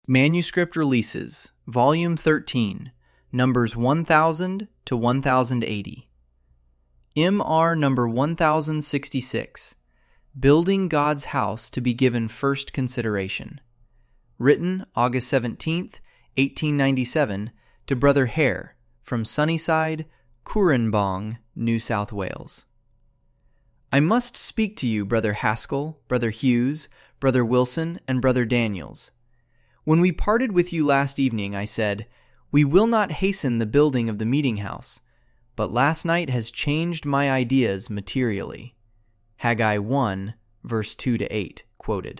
Manuscript Releases, Volume 13, Numbers 1000 to 1080. MR number 1066, Building God's House to be Given First Consideration. Written August 17th, 1897, to Brother Hare, from Sunnyside, Cooranbong, New South Wales. I must speak to you, Brother Haskell, Brother Hughes, Brother Wilson, and Brother Daniels. When we parted with you last evening, I said, "We will not hasten the building of the meeting house," but last night has changed my ideas materially. Haggai 1, verse 2-8, quoted.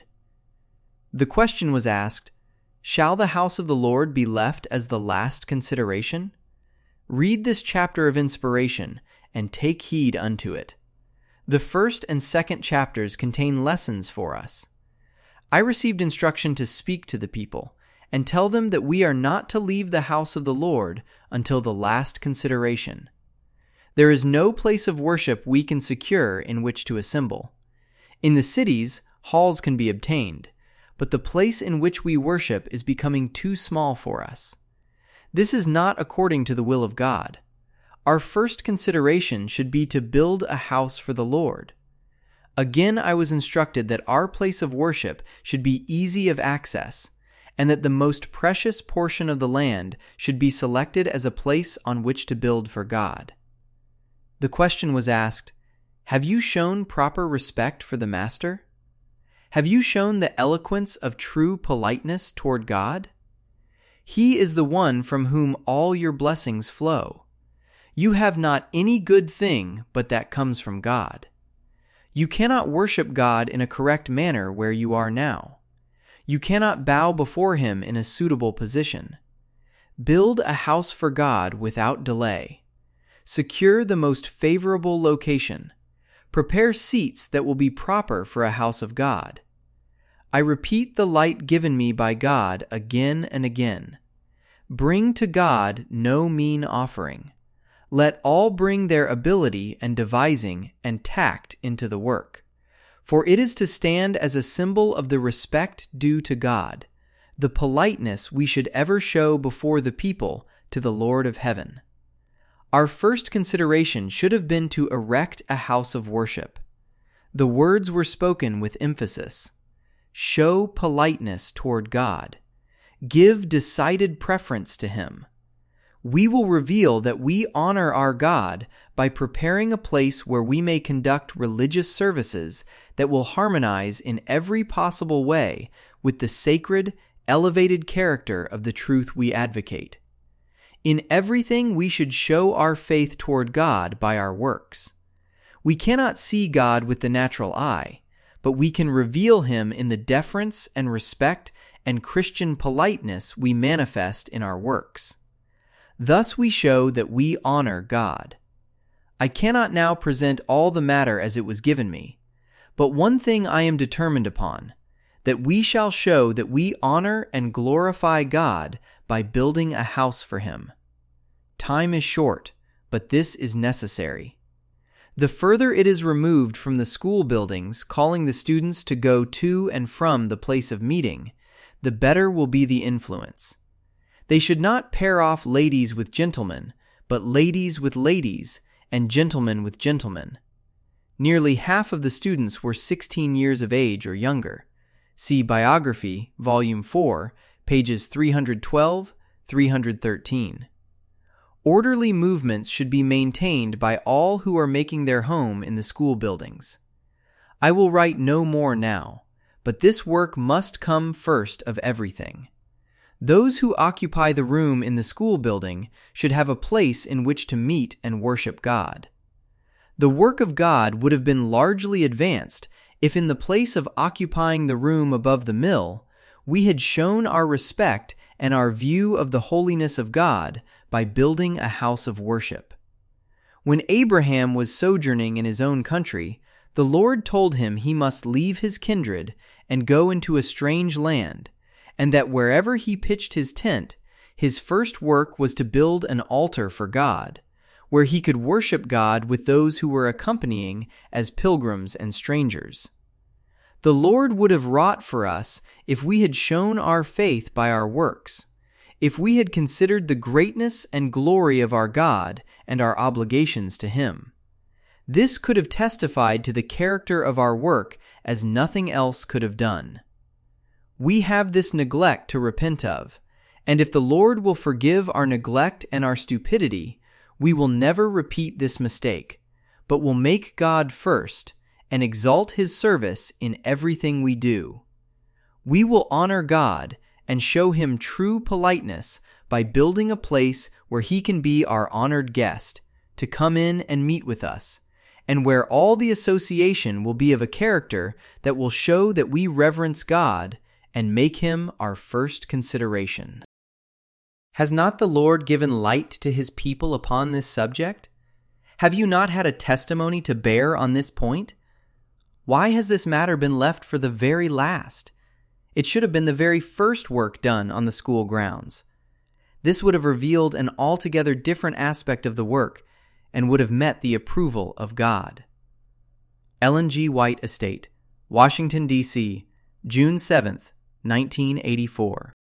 The question was asked, shall the house of the Lord be left as the last consideration? Read this chapter of inspiration and take heed unto it. The first and second chapters contain lessons for us. I received instruction to speak to the people and tell them that we are not to leave the house of the Lord until the last consideration. There is no place of worship we can secure in which to assemble. In the cities, halls can be obtained, but the place in which we worship is becoming too small for us. This is not according to the will of God. Our first consideration should be to build a house for the Lord. Again, I was instructed that our place of worship should be easy of access, and that the most precious portion of the land should be selected as a place on which to build for God. The question was asked, have you shown proper respect for the Master? Have you shown the eloquence of true politeness toward God? He is the one from whom all your blessings flow. You have not any good thing but that comes from God. You cannot worship God in a correct manner where you are now. You cannot bow before Him in a suitable position. Build a house for God without delay. Secure the most favorable location. Prepare seats that will be proper for a house of God. I repeat the light given me by God again and again. Bring to God no mean offering. Let all bring their ability and devising and tact into the work, for it is to stand as a symbol of the respect due to God, the politeness we should ever show before the people to the Lord of heaven. Our first consideration should have been to erect a house of worship. The words were spoken with emphasis. Show politeness toward God. Give decided preference to Him. We will reveal that we honor our God by preparing a place where we may conduct religious services that will harmonize in every possible way with the sacred, elevated character of the truth we advocate. In everything, we should show our faith toward God by our works. We cannot see God with the natural eye, but we can reveal Him in the deference and respect and Christian politeness we manifest in our works. Thus we show that we honor God. I cannot now present all the matter as it was given me, but one thing I am determined upon, that we shall show that we honor and glorify God by building a house for Him. Time is short, but this is necessary. The further it is removed from the school buildings calling the students to go to and from the place of meeting, the better will be the influence. They should not pair off ladies with gentlemen, but ladies with ladies and gentlemen with gentlemen. Nearly half of the students were 16 years of age or younger. See Biography, Volume 4, pages 312, 313. Orderly movements should be maintained by all who are making their home in the school buildings. I will write no more now, but this work must come first of everything. Those who occupy the room in the school building should have a place in which to meet and worship God. The work of God would have been largely advanced if in the place of occupying the room above the mill, we had shown our respect and our view of the holiness of God by building a house of worship. When Abraham was sojourning in his own country, the Lord told him he must leave his kindred and go into a strange land, and that wherever he pitched his tent, his first work was to build an altar for God, where he could worship God with those who were accompanying as pilgrims and strangers. The Lord would have wrought for us if we had shown our faith by our works, if we had considered the greatness and glory of our God and our obligations to Him. This could have testified to the character of our work as nothing else could have done. We have this neglect to repent of, and if the Lord will forgive our neglect and our stupidity, we will never repeat this mistake, but will make God first and exalt His service in everything we do. We will honor God and show Him true politeness by building a place where He can be our honored guest, to come in and meet with us, and where all the association will be of a character that will show that we reverence God and make Him our first consideration. Has not the Lord given light to His people upon this subject? Have you not had a testimony to bear on this point? Why has this matter been left for the very last? It should have been the very first work done on the school grounds. This would have revealed an altogether different aspect of the work and would have met the approval of God. Ellen G. White Estate, Washington, D.C., June 7th, 1984.